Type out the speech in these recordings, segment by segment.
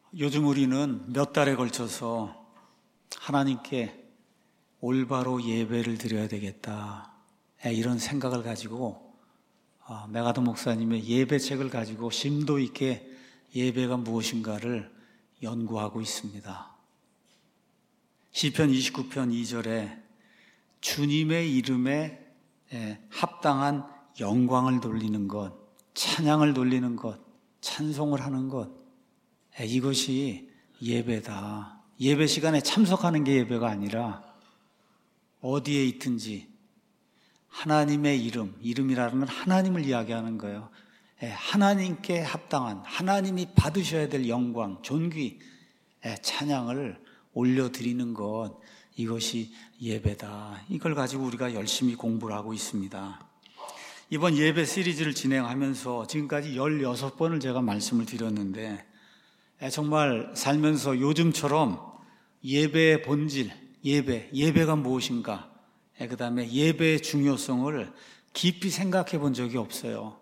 요즘 우리는 몇 달에 걸쳐서 하나님께 올바로 예배를 드려야 되겠다, 이런 생각을 가지고 메가더 목사님의 예배책을 가지고 심도 있게 예배가 무엇인가를 연구하고 있습니다. 시편 29편 2절에 주님의 이름에 합당한 영광을 돌리는 것, 찬양을 돌리는 것, 찬송을 하는 것, 이것이 예배다. 예배 시간에 참석하는 게 예배가 아니라 어디에 있든지 하나님의 이름이라는 건 하나님을 이야기하는 거예요. 하나님께 합당한, 하나님이 받으셔야 될 영광, 존귀, 찬양을 올려드리는 것, 이것이 예배다. 이걸 가지고 우리가 열심히 공부를 하고 있습니다. 이번 예배 시리즈를 진행하면서 지금까지 16번을 제가 말씀을 드렸는데, 정말 살면서 요즘처럼 예배의 본질, 예배가 무엇인가, 그 다음에 예배의 중요성을 깊이 생각해 본 적이 없어요.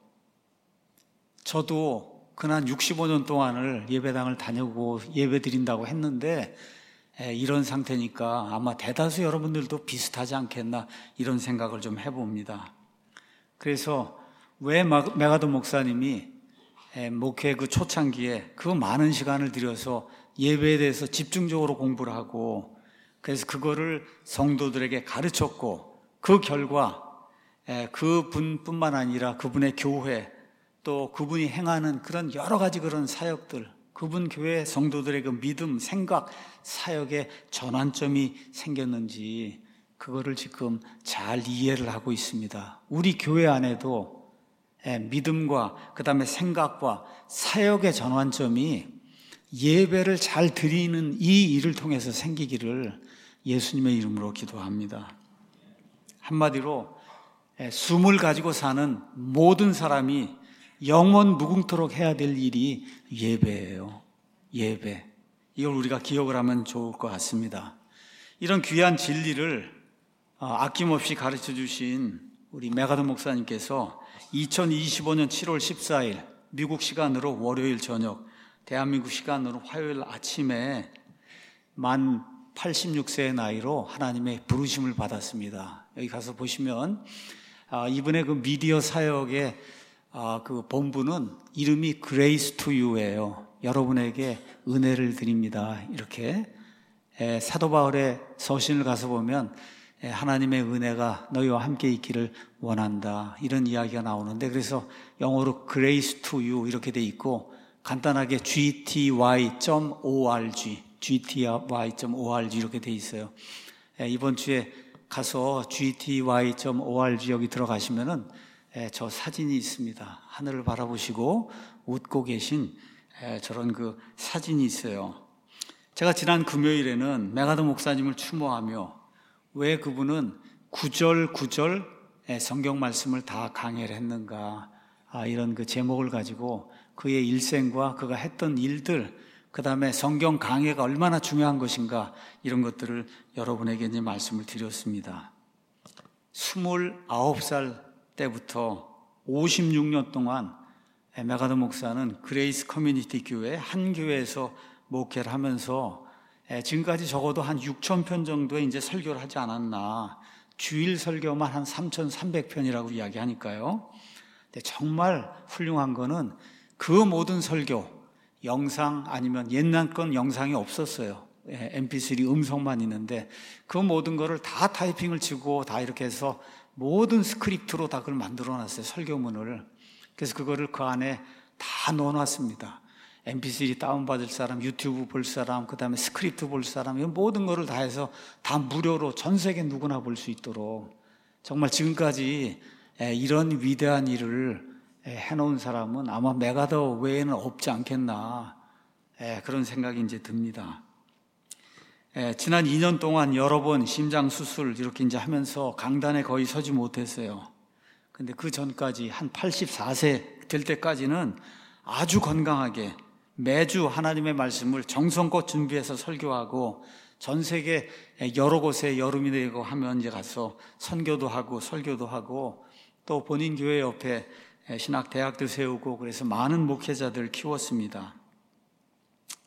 저도 그난 65년 동안을 예배당을 다니고 예배 드린다고 했는데, 이런 상태니까 아마 대다수 여러분들도 비슷하지 않겠나, 이런 생각을 좀 해봅니다. 그래서 왜 메가더 목사님이 목회 그 초창기에 그 많은 시간을 들여서 예배에 대해서 집중적으로 공부를 하고, 그래서 그거를 성도들에게 가르쳤고, 그 결과 그분뿐만 아니라 그분의 교회, 또 그분이 행하는 그런 여러 가지 그런 사역들, 그분 교회 성도들의 그 믿음, 생각, 사역의 전환점이 생겼는지, 그거를 지금 잘 이해를 하고 있습니다. 우리 교회 안에도 믿음과 그 다음에 생각과 사역의 전환점이 예배를 잘 드리는 이 일을 통해서 생기기를 예수님의 이름으로 기도합니다. 한마디로 숨을 가지고 사는 모든 사람이 영원 무궁토록 해야 될 일이 예배예요. 예배. 이걸 우리가 기억을 하면 좋을 것 같습니다. 이런 귀한 진리를 아낌없이 가르쳐 주신 우리 메가더 목사님께서 2025년 7월 14일 미국 시간으로 월요일 저녁, 대한민국 시간으로 화요일 아침에 만 86세의 나이로 하나님의 부르심을 받았습니다. 여기 가서 보시면 이분의 그 미디어 사역의 그 본부는 이름이 Grace to You예요. 여러분에게 은혜를 드립니다. 이렇게 사도 바울의 서신을 가서 보면 하나님의 은혜가 너희와 함께 있기를 원한다, 이런 이야기가 나오는데, 그래서 영어로 Grace to You 이렇게 돼 있고, 간단하게 gty.org 이렇게 돼 있어요. 이번 주에 가서 gty.org 여기 들어가시면은 저 사진이 있습니다. 하늘을 바라보시고 웃고 계신 저런 그 사진이 있어요. 제가 지난 금요일에는 메가더 목사님을 추모하며, 왜 그분은 구절 성경 말씀을 다 강해를 했는가, 이런 그 제목을 가지고 그의 일생과 그가 했던 일들, 그 다음에 성경 강해가 얼마나 중요한 것인가, 이런 것들을 여러분에게 이제 말씀을 드렸습니다. 29살 때부터 56년 동안 메가더 목사는 그레이스 커뮤니티 교회 한 교회에서 목회를 하면서 지금까지 적어도 한 6,000편 정도의 이제 설교를 하지 않았나. 주일 설교만 한 3,300편이라고 이야기하니까요. 근데 정말 훌륭한 거는 그 모든 설교, 영상 아니면 옛날 건 영상이 없었어요. mp3 음성만 있는데 그 모든 거를 다 타이핑을 치고 다 이렇게 해서 모든 스크립트로 다 그걸 만들어 놨어요. 설교문을. 그래서 그거를 그 안에 다 넣어놨습니다. mp3 다운받을 사람, 유튜브 볼 사람, 그 다음에 스크립트 볼 사람, 이런 모든 거를 다 해서 다 무료로 전 세계 누구나 볼 수 있도록, 정말 지금까지 이런 위대한 일을 해놓은 사람은 아마 메가더 외에는 없지 않겠나, 그런 생각이 이제 듭니다. 지난 2년 동안 여러 번 심장 수술 이렇게 이제 하면서 강단에 거의 서지 못했어요. 근데 그 전까지 한 84세 될 때까지는 아주 건강하게 매주 하나님의 말씀을 정성껏 준비해서 설교하고, 전 세계 여러 곳에 여름이 되고 하면 이제 가서 선교도 하고 설교도 하고, 또 본인 교회 옆에 신학 대학도 세우고, 그래서 많은 목회자들을 키웠습니다.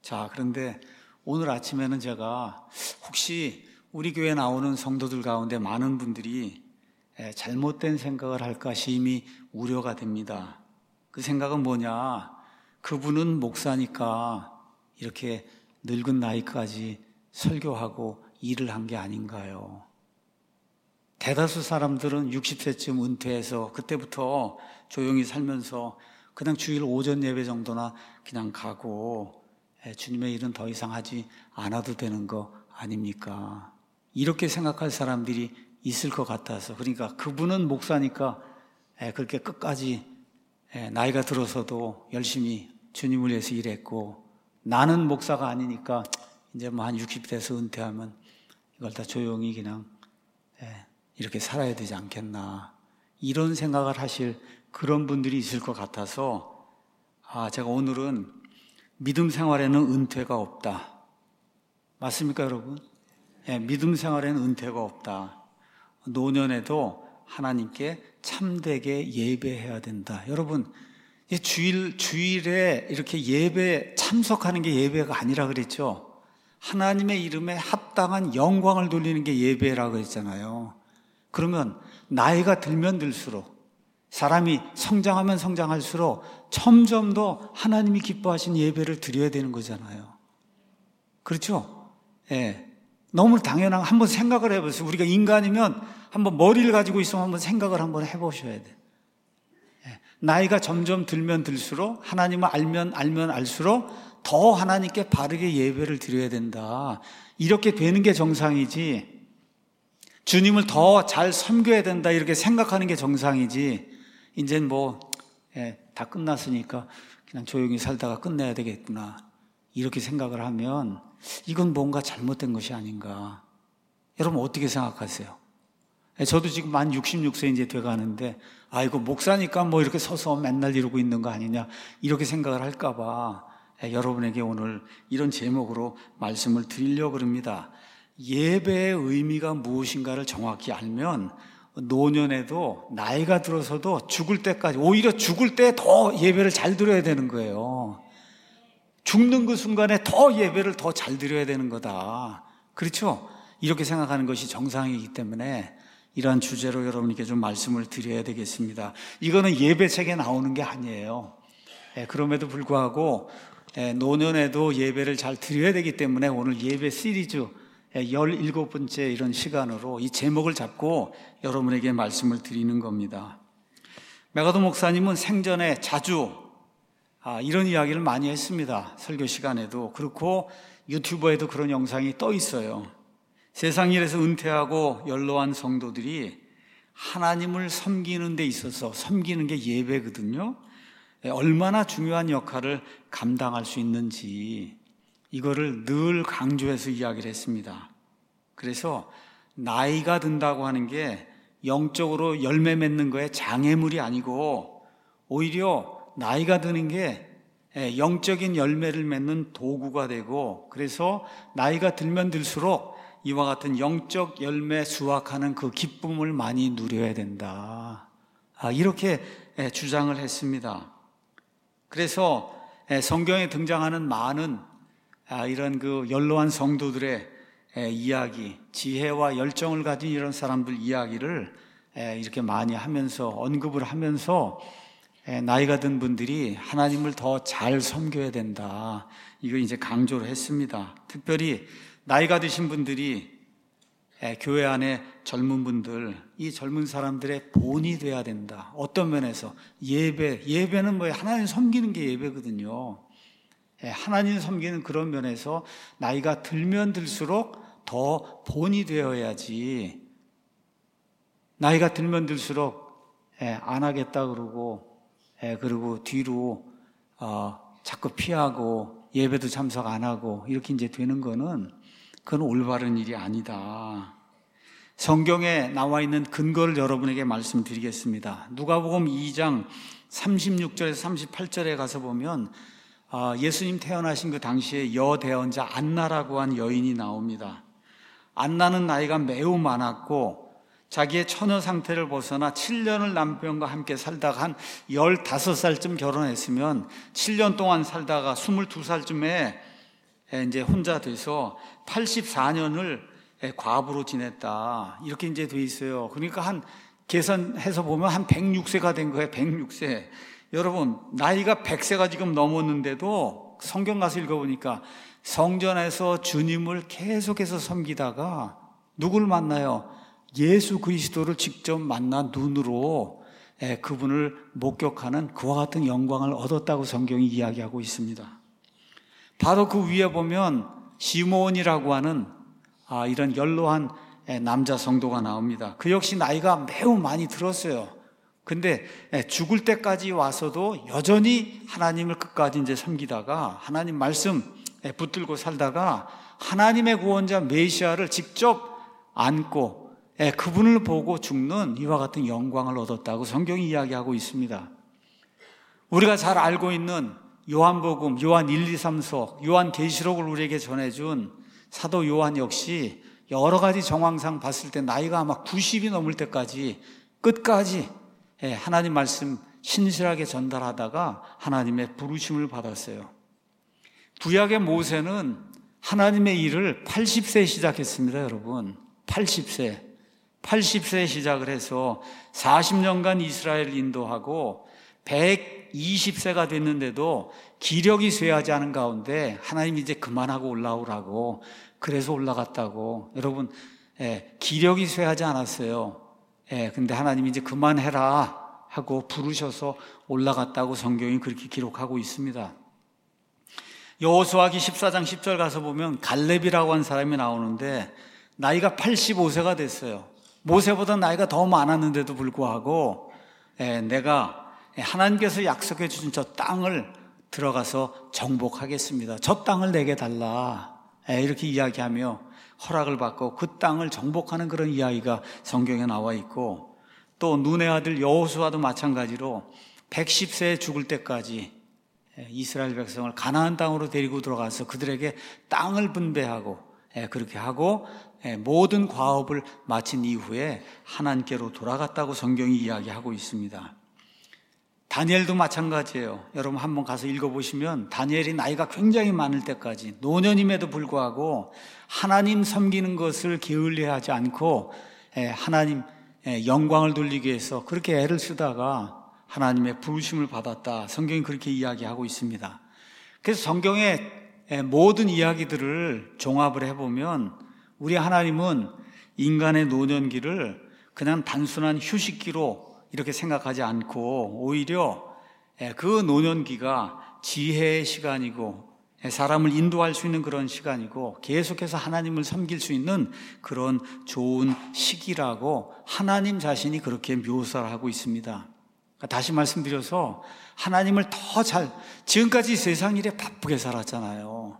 자, 그런데 오늘 아침에는 제가 혹시 우리 교회 나오는 성도들 가운데 많은 분들이 잘못된 생각을 할까 심히 우려가 됩니다. 그 생각은 뭐냐? 그분은 목사니까 이렇게 늙은 나이까지 설교하고 일을 한 게 아닌가요? 대다수 사람들은 60세쯤 은퇴해서 그때부터 조용히 살면서 그냥 주일 오전 예배 정도나 그냥 가고 주님의 일은 더 이상 하지 않아도 되는 거 아닙니까? 이렇게 생각할 사람들이 있을 것 같아서, 그러니까 그분은 목사니까 그렇게 끝까지 나이가 들어서도 열심히 주님을 위해서 일했고, 나는 목사가 아니니까 이제 뭐 한 60대에서 은퇴하면 이걸 다 조용히 그냥 이렇게 살아야 되지 않겠나, 이런 생각을 하실 그런 분들이 있을 것 같아서 제가 오늘은 믿음 생활에는 은퇴가 없다. 맞습니까, 여러분? 믿음 생활에는 은퇴가 없다. 노년에도 하나님께 참되게 예배해야 된다. 여러분, 주일에 이렇게 예배 참석하는 게 예배가 아니라 그랬죠. 하나님의 이름에 합당한 영광을 돌리는 게 예배라고 그랬잖아요. 그러면 나이가 들면 들수록, 사람이 성장하면 성장할수록 점점 더 하나님이 기뻐하신 예배를 드려야 되는 거잖아요. 그렇죠? 너무 당연한, 한번 생각을 해보세요. 우리가 인간이면 한번 머리를 가지고 있으면 한번 생각을 한번 해보셔야 돼요. 나이가 점점 들면 들수록, 하나님을 알면 알수록 더 하나님께 바르게 예배를 드려야 된다. 이렇게 되는 게 정상이지, 주님을 더 잘 섬겨야 된다 이렇게 생각하는 게 정상이지, 이제는 다 끝났으니까 그냥 조용히 살다가 끝내야 되겠구나 이렇게 생각을 하면 이건 뭔가 잘못된 것이 아닌가. 여러분 어떻게 생각하세요? 저도 지금 만 66세 이제 돼가는데, 이거 목사니까 이렇게 서서 맨날 이러고 있는 거 아니냐 이렇게 생각을 할까봐 여러분에게 오늘 이런 제목으로 말씀을 드리려고 합니다. 예배의 의미가 무엇인가를 정확히 알면 노년에도, 나이가 들어서도 죽을 때까지, 오히려 죽을 때 더 예배를 잘 드려야 되는 거예요. 죽는 그 순간에 더 예배를 더 잘 드려야 되는 거다. 그렇죠? 이렇게 생각하는 것이 정상이기 때문에 이러한 주제로 여러분께 좀 말씀을 드려야 되겠습니다. 이거는 예배책에 나오는 게 아니에요. 그럼에도 불구하고 노년에도 예배를 잘 드려야 되기 때문에 오늘 예배 시리즈 17번째 이런 시간으로 이 제목을 잡고 여러분에게 말씀을 드리는 겁니다. 메가도 목사님은 생전에 자주 이런 이야기를 많이 했습니다. 설교 시간에도 그렇고 유튜버에도 그런 영상이 떠 있어요. 세상 일에서 은퇴하고 연로한 성도들이 하나님을 섬기는 데 있어서, 섬기는 게 예배거든요, 얼마나 중요한 역할을 감당할 수 있는지 이거를 늘 강조해서 이야기를 했습니다. 그래서 나이가 든다고 하는 게 영적으로 열매 맺는 거에 장애물이 아니고, 오히려 나이가 드는 게 영적인 열매를 맺는 도구가 되고, 그래서 나이가 들면 들수록 이와 같은 영적 열매 수확하는 그 기쁨을 많이 누려야 된다. 이렇게 주장을 했습니다. 그래서 성경에 등장하는 많은 이런 그 연로한 성도들의 이야기, 지혜와 열정을 가진 이런 사람들 이야기를 이렇게 많이 하면서, 언급을 하면서 나이가 든 분들이 하나님을 더 잘 섬겨야 된다, 이걸 이제 강조를 했습니다. 특별히 나이가 드신 분들이 교회 안에 젊은 분들, 이 젊은 사람들의 본이 돼야 된다. 어떤 면에서 예배는 하나님 섬기는 게 예배거든요. 하나님 섬기는 그런 면에서 나이가 들면 들수록 더 본이 되어야지, 나이가 들면 들수록 안 하겠다 그리고 뒤로 자꾸 피하고 예배도 참석 안 하고 이렇게 이제 되는 거는, 그건 올바른 일이 아니다. 성경에 나와 있는 근거를 여러분에게 말씀드리겠습니다. 누가복음 2장 36절에서 38절에 가서 보면 예수님 태어나신 그 당시에 여대언자 안나라고 한 여인이 나옵니다. 안나는 나이가 매우 많았고 자기의 처녀 상태를 벗어나 7년을 남편과 함께 살다가 한 15살쯤 결혼했으면 7년 동안 살다가 22살쯤에 이제 혼자 돼서 84년을 과부로 지냈다. 이렇게 이제 돼 있어요. 그러니까 한 계산해서 보면 한 106세가 된 거예요. 106세. 여러분, 나이가 100세가 지금 넘었는데도 성경 가서 읽어보니까 성전에서 주님을 계속해서 섬기다가 누굴 만나요? 예수 그리스도를 직접 만나 눈으로 그분을 목격하는 그와 같은 영광을 얻었다고 성경이 이야기하고 있습니다. 바로 그 위에 보면 시므온이라고 하는 이런 연로한 남자 성도가 나옵니다. 그 역시 나이가 매우 많이 들었어요. 근데 죽을 때까지 와서도 여전히 하나님을 끝까지 이제 섬기다가 하나님 말씀 붙들고 살다가 하나님의 구원자 메시아를 직접 안고 그분을 보고 죽는 이와 같은 영광을 얻었다고 성경이 이야기하고 있습니다. 우리가 잘 알고 있는 요한복음, 요한 1, 2, 3서, 요한계시록을 우리에게 전해준 사도 요한 역시 여러 가지 정황상 봤을 때 나이가 아마 90이 넘을 때까지 끝까지 하나님 말씀 신실하게 전달하다가 하나님의 부르심을 받았어요. 구약의 모세는 하나님의 일을 80세에 시작했습니다, 여러분. 80세에 시작을 해서 40년간 이스라엘을 인도하고 120세가 됐는데도 기력이 쇠하지 않은 가운데 하나님이 이제 그만하고 올라오라고 그래서 올라갔다고. 여러분, 기력이 쇠하지 않았어요. 근데 하나님이 이제 그만해라 하고 부르셔서 올라갔다고 성경이 그렇게 기록하고 있습니다. 여호수아기 14장 10절 가서 보면 갈렙이라고 하는 사람이 나오는데 나이가 85세가 됐어요. 모세보다 나이가 더 많았는데도 불구하고 내가 하나님께서 약속해 주신 저 땅을 들어가서 정복하겠습니다. 저 땅을 내게 달라. 이렇게 이야기하며 허락을 받고 그 땅을 정복하는 그런 이야기가 성경에 나와 있고, 또 눈의 아들 여호수아도 마찬가지로 110세에 죽을 때까지 이스라엘 백성을 가나안 땅으로 데리고 들어가서 그들에게 땅을 분배하고 그렇게 하고 모든 과업을 마친 이후에 하나님께로 돌아갔다고 성경이 이야기하고 있습니다. 다니엘도 마찬가지예요. 여러분 한번 가서 읽어보시면 다니엘이 나이가 굉장히 많을 때까지 노년임에도 불구하고 하나님 섬기는 것을 게을리하지 않고 하나님 영광을 돌리기 위해서 그렇게 애를 쓰다가 하나님의 부르심을 받았다. 성경이 그렇게 이야기하고 있습니다. 그래서 성경의 모든 이야기들을 종합을 해보면 우리 하나님은 인간의 노년기를 그냥 단순한 휴식기로 이렇게 생각하지 않고 오히려 그 노년기가 지혜의 시간이고 사람을 인도할 수 있는 그런 시간이고 계속해서 하나님을 섬길 수 있는 그런 좋은 시기라고 하나님 자신이 그렇게 묘사를 하고 있습니다. 다시 말씀드려서 하나님을 더 지금까지 세상 일에 바쁘게 살았잖아요.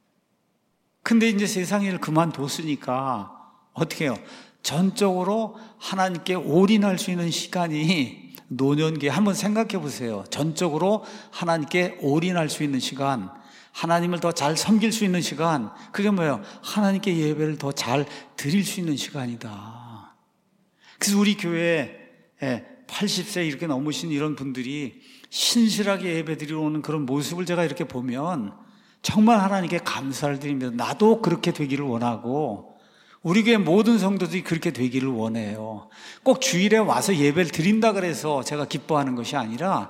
근데 이제 세상 일을 그만뒀으니까 어떻게 해요? 전적으로 하나님께 올인할 수 있는 시간이 노년기에 한번 생각해 보세요. 전적으로 하나님께 올인할 수 있는 시간, 하나님을 더 잘 섬길 수 있는 시간, 그게 뭐예요? 하나님께 예배를 더 잘 드릴 수 있는 시간이다. 그래서 우리 교회에 80세 이렇게 넘으신 이런 분들이 신실하게 예배 드리러 오는 그런 모습을 제가 이렇게 보면 정말 하나님께 감사를 드립니다. 나도 그렇게 되기를 원하고 우리 교회 모든 성도들이 그렇게 되기를 원해요. 꼭 주일에 와서 예배를 드린다 그래서 제가 기뻐하는 것이 아니라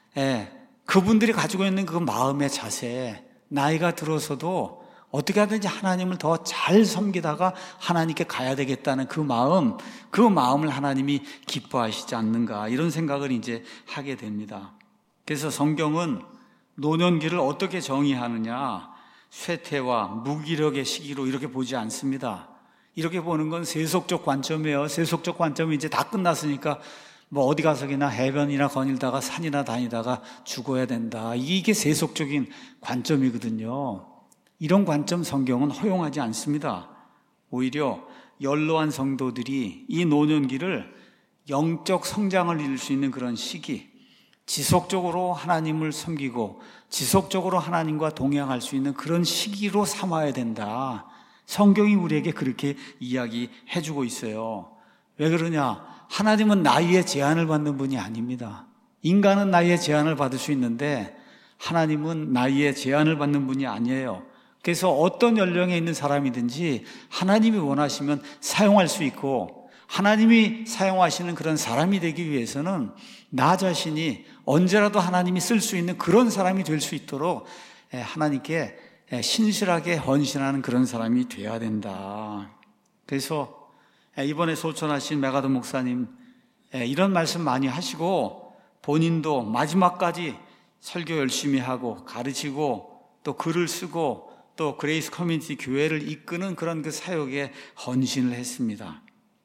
그분들이 가지고 있는 그 마음의 자세, 나이가 들어서도 어떻게 하든지 하나님을 더 잘 섬기다가 하나님께 가야 되겠다는 그 마음을 하나님이 기뻐하시지 않는가, 이런 생각을 이제 하게 됩니다. 그래서 성경은 노년기를 어떻게 정의하느냐, 쇠퇴와 무기력의 시기로 이렇게 보지 않습니다. 이렇게 보는 건 세속적 관점이에요. 세속적 관점이 이제 다 끝났으니까 뭐 어디 가서 그냥 해변이나 거닐다가 산이나 다니다가 죽어야 된다, 이게 세속적인 관점이거든요. 이런 관점 성경은 허용하지 않습니다. 오히려 연로한 성도들이 이 노년기를 영적 성장을 이룰 수 있는 그런 시기, 지속적으로 하나님을 섬기고 지속적으로 하나님과 동행할 수 있는 그런 시기로 삼아야 된다. 성경이 우리에게 그렇게 이야기해 주고 있어요. 왜 그러냐? 하나님은 나이에 제한을 받는 분이 아닙니다. 인간은 나이에 제한을 받을 수 있는데 하나님은 나이에 제한을 받는 분이 아니에요. 그래서 어떤 연령에 있는 사람이든지 하나님이 원하시면 사용할 수 있고, 하나님이 사용하시는 그런 사람이 되기 위해서는 나 자신이 언제라도 하나님이 쓸 수 있는 그런 사람이 될 수 있도록 하나님께 신실하게 헌신하는 그런 사람이 되어야 된다. 그래서 이번에 소천하신 메가더 목사님 이런 말씀 많이 하시고, 본인도 마지막까지 설교 열심히 하고 가르치고 또 글을 쓰고 또 그레이스 커뮤니티 교회를 이끄는 그런 그 사역에 헌신을 했습니다.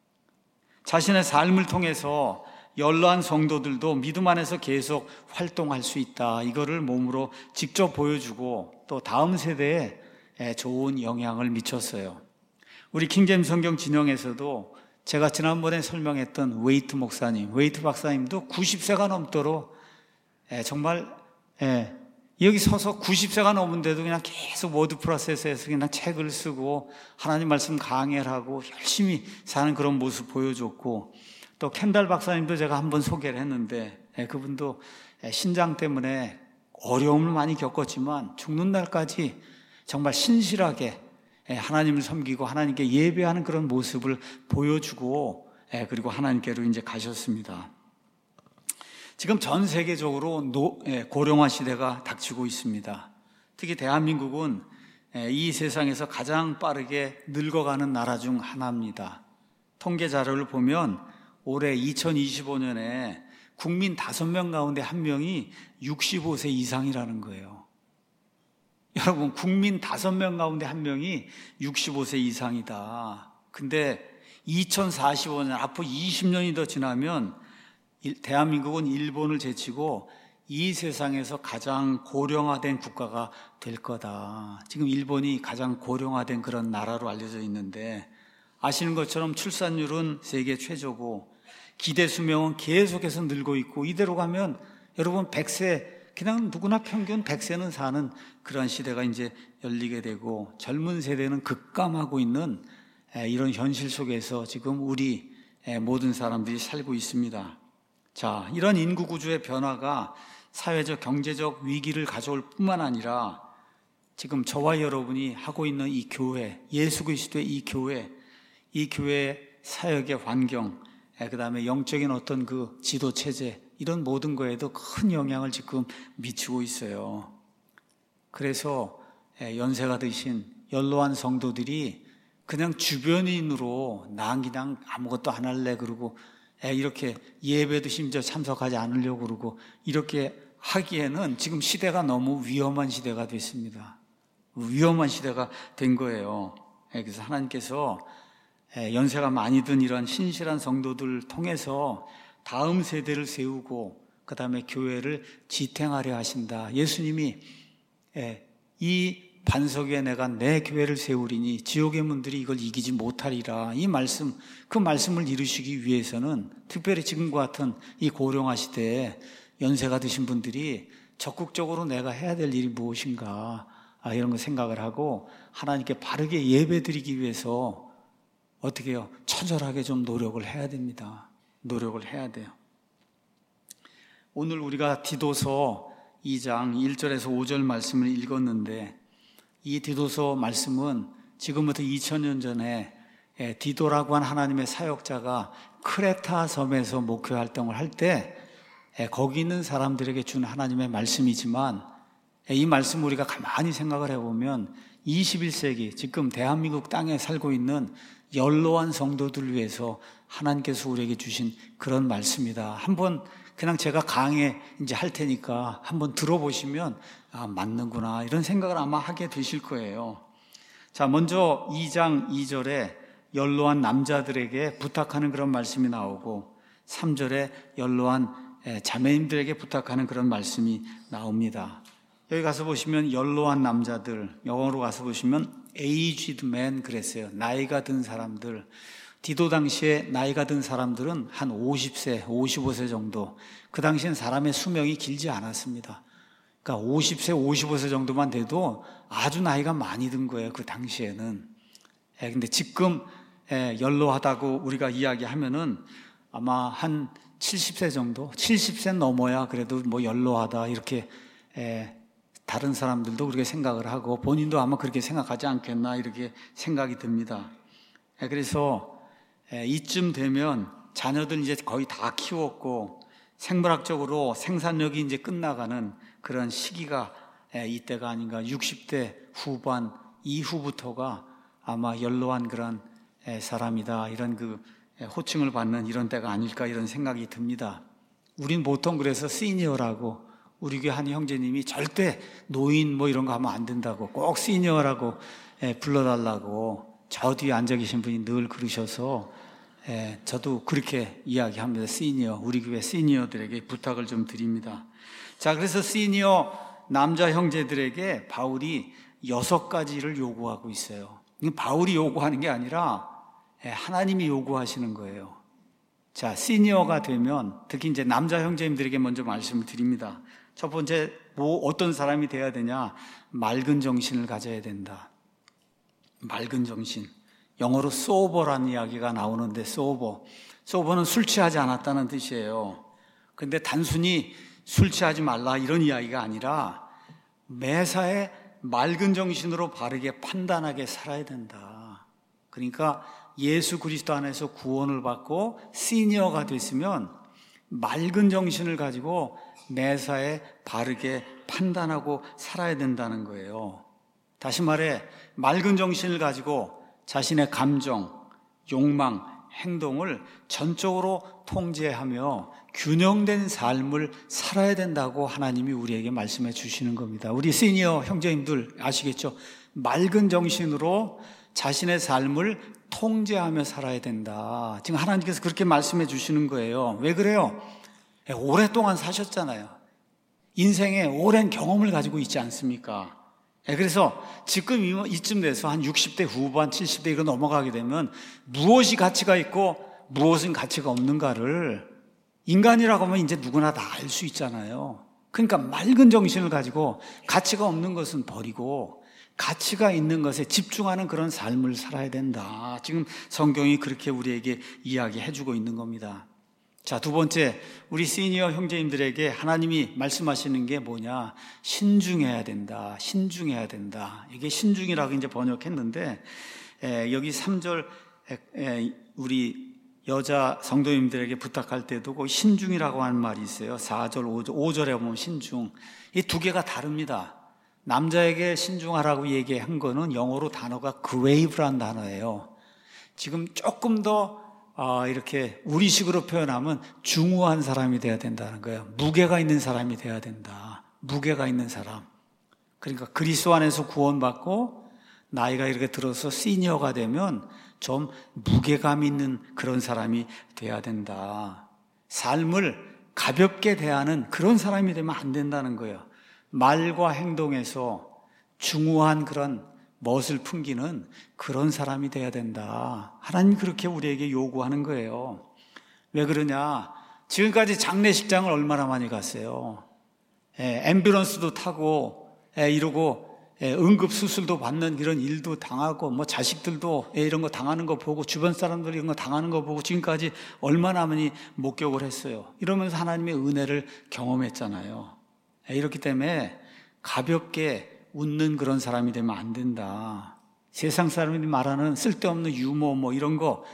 자신의 삶을 통해서 연로한 성도들도 믿음 안에서 계속 활동할 수 있다, 이거를 몸으로 직접 보여주고 또 다음 세대에 좋은 영향을 미쳤어요. 우리 킹제임스 성경 진영에서도 제가 지난번에 설명했던 웨이트 목사님, 웨이트 박사님도 90세가 넘도록 정말 여기 서서 90세가 넘은데도 그냥 계속 워드 프로세스에서 그냥 책을 쓰고 하나님 말씀 강해를 하고 열심히 사는 그런 모습 보여줬고, 또 캔달 박사님도 제가 한번 소개를 했는데 그분도 신장 때문에 어려움을 많이 겪었지만 죽는 날까지 정말 신실하게 하나님을 섬기고 하나님께 예배하는 그런 모습을 보여주고 그리고 하나님께로 이제 가셨습니다. 지금 전 세계적으로 고령화 시대가 닥치고 있습니다. 특히 대한민국은 이 세상에서 가장 빠르게 늙어가는 나라 중 하나입니다. 통계 자료를 보면 올해 2025년에 국민 5명 가운데 1명이 65세 이상이라는 거예요. 여러분, 국민 5명 가운데 1명이 65세 이상이다. 근데 2045년, 앞으로 20년이 더 지나면 대한민국은 일본을 제치고 이 세상에서 가장 고령화된 국가가 될 거다. 지금 일본이 가장 고령화된 그런 나라로 알려져 있는데, 아시는 것처럼 출산율은 세계 최저고 기대 수명은 계속해서 늘고 있고, 이대로 가면 여러분 100세, 그냥 누구나 평균 100세는 사는 그런 시대가 이제 열리게 되고, 젊은 세대는 급감하고 있는 이런 현실 속에서 지금 우리 모든 사람들이 살고 있습니다. 자, 이런 인구 구조의 변화가 사회적, 경제적 위기를 가져올 뿐만 아니라 지금 저와 여러분이 하고 있는 이 교회, 예수 그리스도의 이 교회의 사역의 환경, 그 다음에 영적인 어떤 그 지도 체제, 이런 모든 거에도 큰 영향을 지금 미치고 있어요. 그래서 연세가 드신 연로한 성도들이 그냥 주변인으로 난 그냥 아무것도 안 할래 그러고 이렇게 예배도 심지어 참석하지 않으려고 그러고 이렇게 하기에는 지금 시대가 너무 위험한 시대가 됐습니다. 위험한 시대가 된 거예요. 그래서 하나님께서 연세가 많이 든 이런 신실한 성도들을 통해서 다음 세대를 세우고 그 다음에 교회를 지탱하려 하신다. 예수님이 이 반석 위에 내가 내 교회를 세우리니 지옥의 문들이 이걸 이기지 못하리라. 이 말씀, 그 말씀을 이루시기 위해서는 특별히 지금과 같은 이 고령화 시대에 연세가 드신 분들이 적극적으로 내가 해야 될 일이 무엇인가, 이런 거 생각을 하고 하나님께 바르게 예배드리기 위해서 어떻게 해요? 처절하게 좀 노력을 해야 됩니다. 노력을 해야 돼요. 오늘 우리가 디도서 2장 1절에서 5절 말씀을 읽었는데, 이 디도서 말씀은 지금부터 2000년 전에 디도라고 한 하나님의 사역자가 크레타 섬에서 목회 활동을 할 때 거기 있는 사람들에게 준 하나님의 말씀이지만, 이 말씀을 우리가 가만히 생각을 해보면 21세기 지금 대한민국 땅에 살고 있는 연로한 성도들을 위해서 하나님께서 우리에게 주신 그런 말씀이다. 한번 그냥 제가 강의 이제 할 테니까 한번 들어보시면 맞는구나, 이런 생각을 아마 하게 되실 거예요. 자, 먼저 2장 2절에 연로한 남자들에게 부탁하는 그런 말씀이 나오고 3절에 연로한 자매님들에게 부탁하는 그런 말씀이 나옵니다. 여기 가서 보시면 연로한 남자들, 영어로 가서 보시면 aged men 그랬어요. 나이가 든 사람들. 디도 당시에 나이가 든 사람들은 한 50세, 55세 정도. 그 당시엔 사람의 수명이 길지 않았습니다. 그러니까 50세, 55세 정도만 돼도 아주 나이가 많이 든 거예요, 그 당시에는. 근데 지금 연로하다고 우리가 이야기하면은 아마 한 70세 정도, 70세 넘어야 그래도 뭐 연로하다 이렇게 다른 사람들도 그렇게 생각을 하고 본인도 아마 그렇게 생각하지 않겠나 이렇게 생각이 듭니다. 그래서 이쯤 되면 자녀들 이제 거의 다 키웠고 생물학적으로 생산력이 이제 끝나가는 그런 시기가 이때가 아닌가. 60대 후반 이후부터가 아마 연로한 그런 사람이다, 이런 그 호칭을 받는 이런 때가 아닐까 이런 생각이 듭니다. 우린 보통 그래서 시니어라고, 우리 교회 한 형제님이 절대 노인 뭐 이런 거 하면 안 된다고 꼭 시니어라고 불러달라고 저 뒤에 앉아 계신 분이 늘 그러셔서 저도 그렇게 이야기합니다. 시니어, 우리 교회 시니어들에게 부탁을 좀 드립니다. 자, 그래서 시니어 남자 형제들에게 바울이 6가지를 요구하고 있어요. 바울이 요구하는 게 아니라 하나님이 요구하시는 거예요. 자, 시니어가 되면 특히 이제 남자 형제님들에게 먼저 말씀을 드립니다. 첫 번째, 어떤 사람이 돼야 되냐? 맑은 정신을 가져야 된다. 맑은 정신. 영어로 sober라는 이야기가 나오는데 sober는 술 취하지 않았다는 뜻이에요. 근데 단순히 술 취하지 말라 이런 이야기가 아니라 매사에 맑은 정신으로 바르게 판단하게 살아야 된다. 그러니까 예수 그리스도 안에서 구원을 받고 시니어가 됐으면 맑은 정신을 가지고 매사에 바르게 판단하고 살아야 된다는 거예요. 다시 말해 맑은 정신을 가지고 자신의 감정, 욕망, 행동을 전적으로 통제하며 균형된 삶을 살아야 된다고 하나님이 우리에게 말씀해 주시는 겁니다. 우리 시니어 형제님들 아시겠죠? 맑은 정신으로 자신의 삶을 통제하며 살아야 된다. 지금 하나님께서 그렇게 말씀해 주시는 거예요. 왜 그래요? 오랫동안 사셨잖아요. 인생에 오랜 경험을 가지고 있지 않습니까? 그래서 지금 이쯤 돼서 한 60대 후반, 70대 이거 넘어가게 되면 무엇이 가치가 있고 무엇은 가치가 없는가를 인간이라고 하면 이제 누구나 다 알 수 있잖아요. 그러니까 맑은 정신을 가지고 가치가 없는 것은 버리고 가치가 있는 것에 집중하는 그런 삶을 살아야 된다. 지금 성경이 그렇게 우리에게 이야기해주고 있는 겁니다. 자, 두 번째, 우리 시니어 형제님들에게 하나님이 말씀하시는 게 뭐냐? 신중해야 된다. 신중해야 된다. 이게 신중이라고 이제 번역했는데, 여기 3절, 우리 여자 성도님들에게 부탁할 때도 그 신중이라고 하는 말이 있어요. 4절, 5절에 보면 신중. 이 두 개가 다릅니다. 남자에게 신중하라고 얘기한 거는 영어로 단어가 grave라는 단어예요. 지금 조금 더 이렇게 우리식으로 표현하면 중후한 사람이 돼야 된다는 거예요. 무게가 있는 사람이 돼야 된다. 무게가 있는 사람. 그러니까 그리스도 안에서 구원받고 나이가 이렇게 들어서 시니어가 되면 좀 무게감 있는 그런 사람이 돼야 된다. 삶을 가볍게 대하는 그런 사람이 되면 안 된다는 거예요. 말과 행동에서 중후한 그런 멋을 풍기는 그런 사람이 돼야 된다. 하나님이 그렇게 우리에게 요구하는 거예요. 왜 그러냐? 지금까지 장례식장을 얼마나 많이 갔어요. 앰뷸런스도 타고 이러고 응급수술도 받는 이런 일도 당하고 뭐 자식들도 이런 거 당하는 거 보고 주변 사람들이 이런 거 당하는 거 보고 지금까지 얼마나 많이 목격을 했어요. 이러면서 하나님의 은혜를 경험했잖아요. 이렇기 때문에 가볍게 웃는 그런 사람이 되면 안 된다. 세상 사람들이 말하는 쓸데없는 유머 뭐 이런 거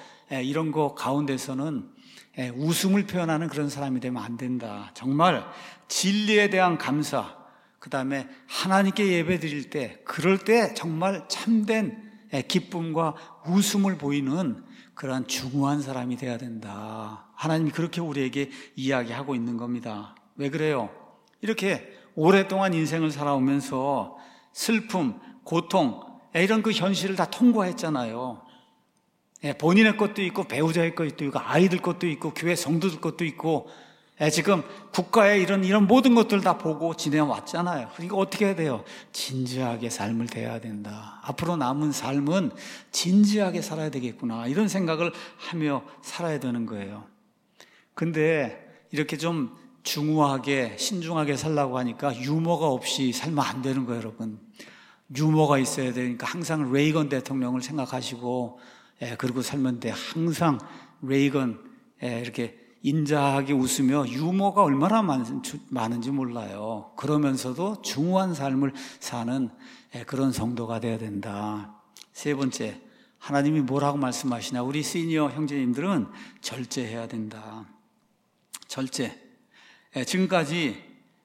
가운데서는 웃음을 표현하는 그런 사람이 되면 안 된다. 정말 진리에 대한 감사, 그 다음에 하나님께 예배 드릴 때, 그럴 때 정말 참된 기쁨과 웃음을 보이는 그러한 중후한 사람이 돼야 된다. 하나님이 그렇게 우리에게 이야기하고 있는 겁니다. 왜 그래요? 이렇게 오랫동안 인생을 살아오면서 슬픔, 고통, 이런 그 현실을 다 통과했잖아요. 본인의 것도 있고, 배우자의 것도 있고, 아이들 것도 있고, 교회 성도들 것도 있고, 지금 국가의 이런 모든 것들 다 보고 지내왔잖아요. 그러니까 어떻게 해야 돼요? 진지하게 삶을 대해야 된다. 앞으로 남은 삶은 진지하게 살아야 되겠구나. 이런 생각을 하며 살아야 되는 거예요. 근데 이렇게 좀 중후하게 신중하게 살라고 하니까 유머가 없이 살면 안 되는 거예요, 여러분. 유머가 있어야 되니까 항상 레이건 대통령을 생각하시고 그리고 살면 돼. 항상 레이건 이렇게 인자하게 웃으며 유머가 얼마나 많은지 몰라요. 그러면서도 중후한 삶을 사는 그런 성도가 되어야 된다. 세 번째, 하나님이 뭐라고 말씀하시냐? 우리 시니어 형제님들은 절제해야 된다. 절제. 지금까지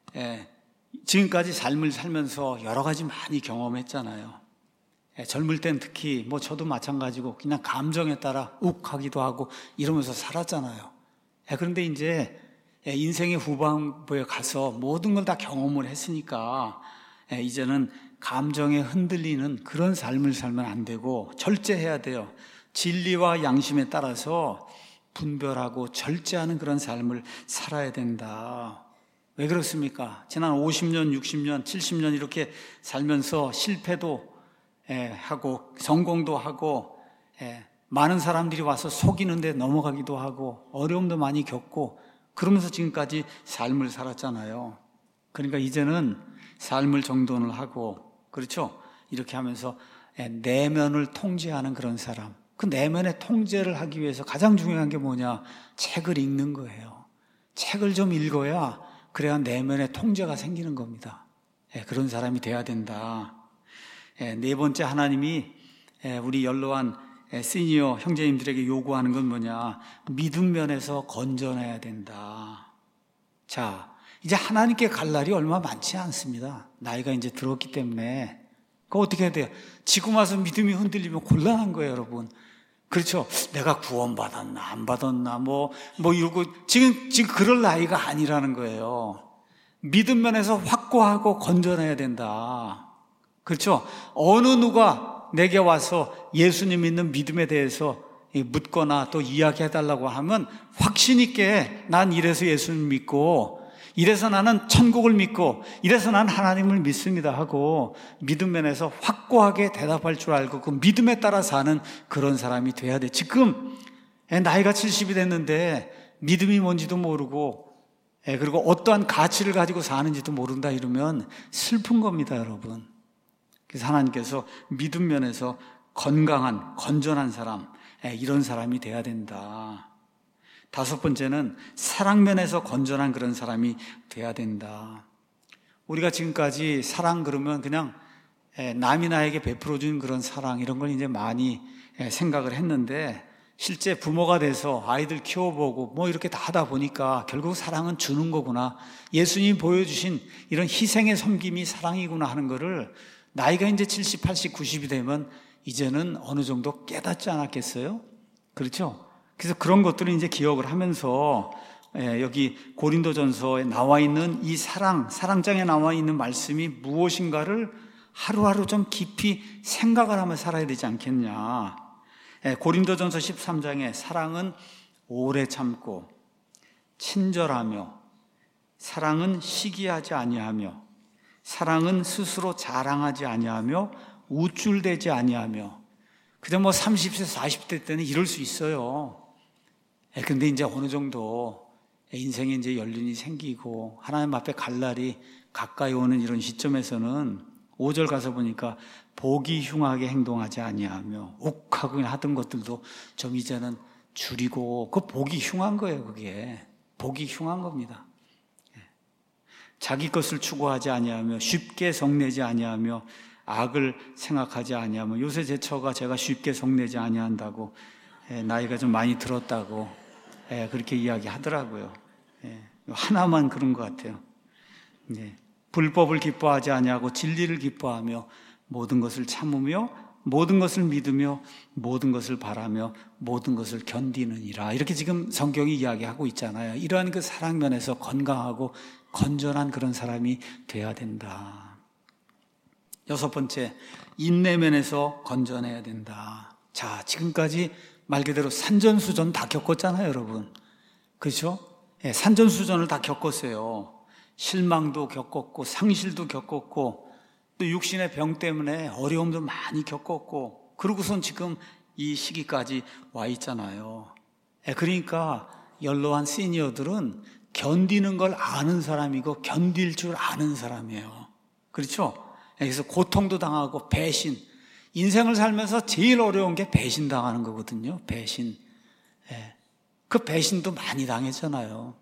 삶을 살면서 여러 가지 많이 경험했잖아요. 젊을 땐 특히 저도 마찬가지고 그냥 감정에 따라 욱하기도 하고 이러면서 살았잖아요. 그런데 이제 인생의 후반부에 가서 모든 걸 다 경험을 했으니까 이제는 감정에 흔들리는 그런 삶을 살면 안 되고 절제해야 돼요. 진리와 양심에 따라서 분별하고 절제하는 그런 삶을 살아야 된다. 왜 그렇습니까? 지난 50년, 60년, 70년 이렇게 살면서 실패도 하고 성공도 하고 많은 사람들이 와서 속이는데 넘어가기도 하고 어려움도 많이 겪고 그러면서 지금까지 삶을 살았잖아요. 그러니까 이제는 삶을 정돈을 하고, 그렇죠? 이렇게 하면서 내면을 통제하는 그런 사람. 그 내면의 통제를 하기 위해서 가장 중요한 게 뭐냐? 책을 읽는 거예요. 책을 좀 읽어야 그래야 내면의 통제가 생기는 겁니다. 그런 사람이 돼야 된다. 네 번째, 하나님이 우리 연로한 시니어 형제님들에게 요구하는 건 뭐냐? 믿음 면에서 건전해야 된다. 자, 이제 하나님께 갈 날이 얼마 많지 않습니다. 나이가 이제 들었기 때문에. 그거 어떻게 해야 돼요? 지금 와서 믿음이 흔들리면 곤란한 거예요, 여러분. 그렇죠? 내가 구원받았나, 안 받았나, 이러고, 지금 그럴 나이가 아니라는 거예요. 믿음 면에서 확고하고 건전해야 된다. 그렇죠? 어느 누가 내게 와서 예수님 믿는 믿음에 대해서 묻거나 또 이야기해달라고 하면 확신 있게 난 이래서 예수님 믿고 이래서 나는 천국을 믿고 이래서 난 하나님을 믿습니다 하고 믿음 면에서 확고하게 대답할 줄 알고 그 믿음에 따라 사는 그런 사람이 돼야 돼. 지금 나이가 70이 됐는데 믿음이 뭔지도 모르고 그리고 어떠한 가치를 가지고 사는지도 모른다 이러면 슬픈 겁니다, 여러분. 그래서 하나님께서 믿음 면에서 건강한, 건전한 사람, 이런 사람이 돼야 된다. 다섯 번째는 사랑 면에서 건전한 그런 사람이 돼야 된다. 우리가 지금까지 사랑 그러면 그냥 남이 나에게 베풀어준 그런 사랑 이런 걸 이제 많이 생각을 했는데 실제 부모가 돼서 아이들 키워보고 이렇게 다 하다 보니까 결국 사랑은 주는 거구나. 예수님이 보여주신 이런 희생의 섬김이 사랑이구나 하는 거를 나이가 이제 70, 80, 90이 되면 이제는 어느 정도 깨닫지 않았겠어요? 그렇죠? 그래서 그런 것들을 이제 기억을 하면서 여기 고린도전서에 나와 있는 이 사랑장에 나와 있는 말씀이 무엇인가를 하루하루 좀 깊이 생각을 하며 살아야 되지 않겠냐. 고린도전서 13장에 사랑은 오래 참고 친절하며 사랑은 시기하지 아니하며 사랑은 스스로 자랑하지 아니하며 우쭐대지 아니하며 그저 30세 40대 때는 이럴 수 있어요. 근데 이제 어느 정도 인생에 이제 연륜이 생기고 하나님 앞에 갈 날이 가까이 오는 이런 시점에서는 5절 가서 보니까 보기 흉하게 행동하지 아니하며 욱하고 하던 것들도 좀 이제는 줄이고 그 보기 흉한 거예요. 그게 보기 흉한 겁니다. 자기 것을 추구하지 아니하며 쉽게 성내지 아니하며 악을 생각하지 아니하며 요새 제 처가 제가 쉽게 성내지 아니한다고 나이가 좀 많이 들었다고 그렇게 이야기하더라고요. 하나만 그런 것 같아요. 불법을 기뻐하지 아니하고 진리를 기뻐하며 모든 것을 참으며 모든 것을 믿으며 모든 것을 바라며 모든 것을 견디느니라. 이렇게 지금 성경이 이야기하고 있잖아요. 이러한 그 사랑 면에서 건강하고 건전한 그런 사람이 돼야 된다. 여섯 번째, 인내 면에서 건전해야 된다. 자, 지금까지 말 그대로 산전수전 다 겪었잖아요, 여러분. 그렇죠? 산전수전을 다 겪었어요. 실망도 겪었고 상실도 겪었고 또 육신의 병 때문에 어려움도 많이 겪었고 그러고선 지금 이 시기까지 와 있잖아요. 그러니까 연로한 시니어들은 견디는 걸 아는 사람이고 견딜 줄 아는 사람이에요. 그렇죠? 그래서 고통도 당하고 배신, 인생을 살면서 제일 어려운 게 배신당하는 거거든요. 배신. 그 배신도 많이 당했잖아요.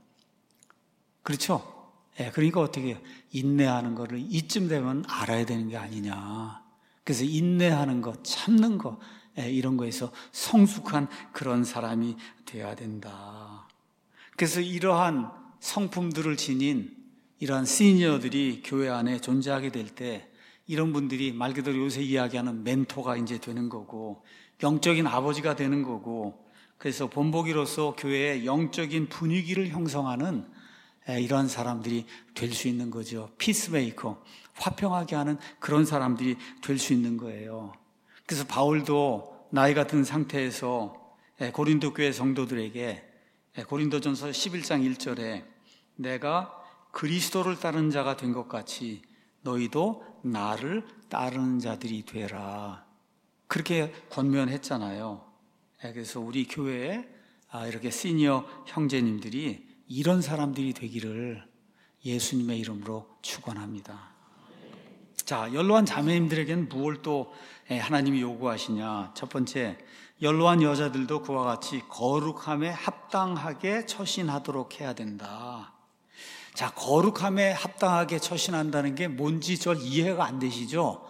그렇죠? 그러니까 어떻게 해요? 인내하는 거를 이쯤 되면 알아야 되는 게 아니냐. 그래서 인내하는 것, 참는 것, 이런 거에서 성숙한 그런 사람이 되어야 된다. 그래서 이러한 성품들을 지닌 이러한 시니어들이 교회 안에 존재하게 될 때 이런 분들이 말 그대로 요새 이야기하는 멘토가 이제 되는 거고 영적인 아버지가 되는 거고 그래서 본보기로서 교회의 영적인 분위기를 형성하는 이러한 사람들이 될 수 있는 거죠. 피스메이커, 화평하게 하는 그런 사람들이 될 수 있는 거예요. 그래서 바울도 나이가 든 상태에서 고린도 교회 성도들에게 고린도전서 11장 1절에 내가 그리스도를 따르는 자가 된 것 같이 너희도 나를 따르는 자들이 되라. 그렇게 권면했잖아요. 그래서 우리 교회에 이렇게 시니어 형제님들이 이런 사람들이 되기를 예수님의 이름으로 축원합니다. 자, 연로한 자매님들에게는 무엇을 또 하나님이 요구하시냐? 첫 번째, 연로한 여자들도 그와 같이 거룩함에 합당하게 처신하도록 해야 된다. 자, 거룩함에 합당하게 처신한다는 게 뭔지 절 이해가 안 되시죠?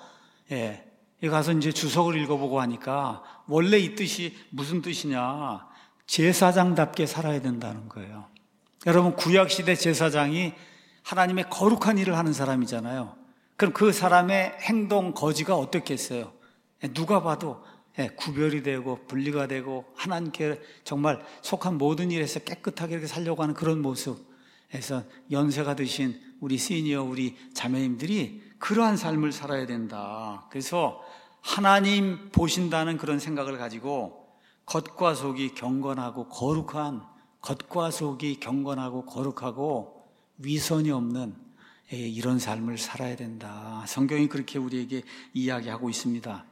여기 가서 이제 주석을 읽어보고 하니까 원래 이 뜻이 무슨 뜻이냐? 제사장답게 살아야 된다는 거예요. 여러분, 구약시대 제사장이 하나님의 거룩한 일을 하는 사람이잖아요. 그럼 그 사람의 행동, 거지가 어떻겠어요? 누가 봐도 구별이 되고 분리가 되고 하나님께 정말 속한 모든 일에서 깨끗하게 이렇게 살려고 하는 그런 모습에서 연세가 드신 우리 시니어, 우리 자매님들이 그러한 삶을 살아야 된다. 그래서 하나님 보신다는 그런 생각을 가지고 겉과 속이 경건하고 거룩한, 겉과 속이 경건하고 거룩하고 위선이 없는 이런 삶을 살아야 된다. 성경이 그렇게 우리에게 이야기하고 있습니다.